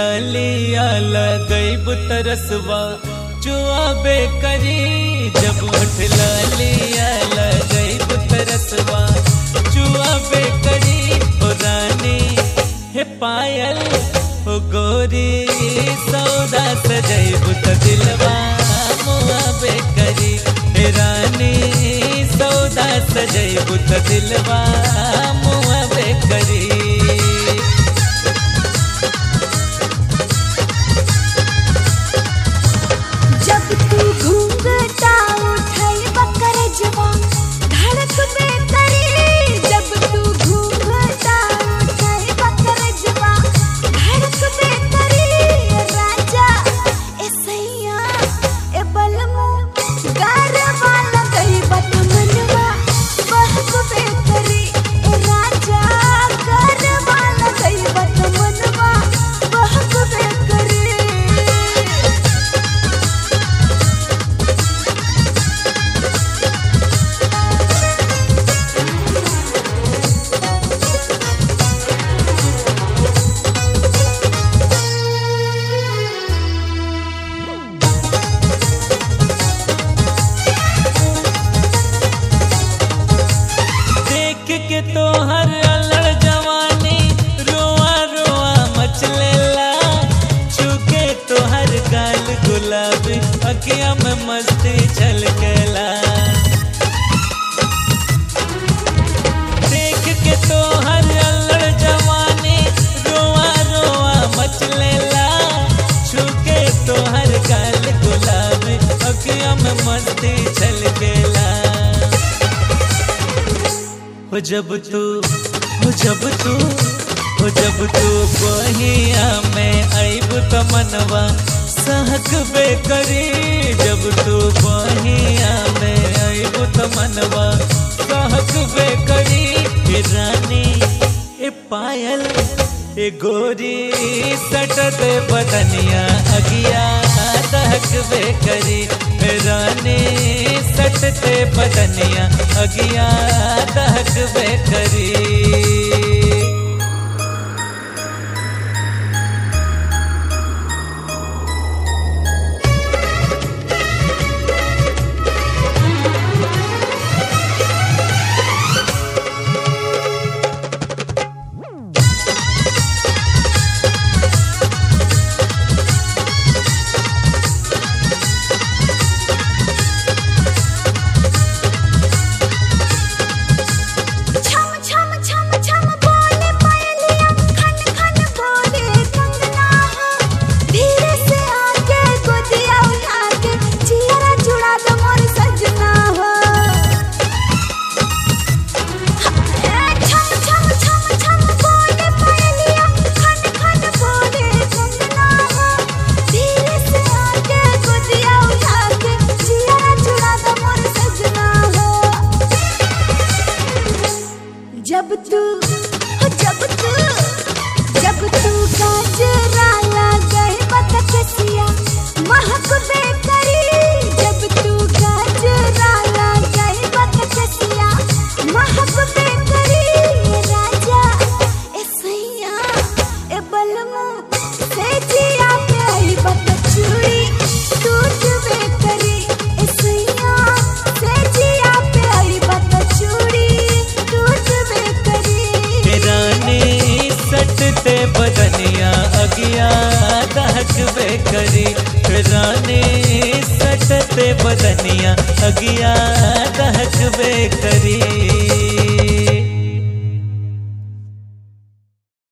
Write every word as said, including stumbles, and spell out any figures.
लालिया लगैब तरसवा जुआबे करी। जब होठ लालिया लगैब तरसवा जुआबे करी। ओ रानी हे पायल हो गोरी सौदा सजैब त दिलवा मुआबे करी। हे रानी सौदा सजैब त दिलवा मुआबे करी। जब तू घूंघटा उठैबा करजवा धड़कबे करी। जब तू घूंघटा उठैबा करजवा धड़कबे करी। राजा ए सैया ए बलमु गरबा लगैबा त मनवा बहकबे करी। ए राजा गरबा लगैबा त मनवा बहकबे करी। के तोहर अलड़ जवानी रोआ रोआ मचलेला। छुके तोहर गाल गुलाबी अखियां में मस्ती छलकेला। देख के तोहर अलड़ जवानी रोआ रोआ मचलेला। छुके तोहर गाल गुलाबी अखियां में मस्ती छलकेला। हो जब तू हो जब तू हो जब तू बहिया में आइब त मनवा सहकबे करी। जब तू बहिया में आइब त मनवा सहकबे करी। ए रानी ए पायल ए गोरी सटत बदनिया अगिया दहकबे करी। ए रानी सटते बदनिया अगिया दहकबे करी। जब तू जब तू जब तू गजरा लगैबा त केसिया महकबे करी। जब तू गजरा लगैबा त केसिया महकबे करी। राजा ए सैया ए बलमु से जिया पे आइबा त चूड़ी टूटबे करी। ए सैया से जिया पे आइबा त चूड़ी सटते बदनिया अगिया दहकबे करी। रानी सटते बदनिया अगिया दहकबे करी।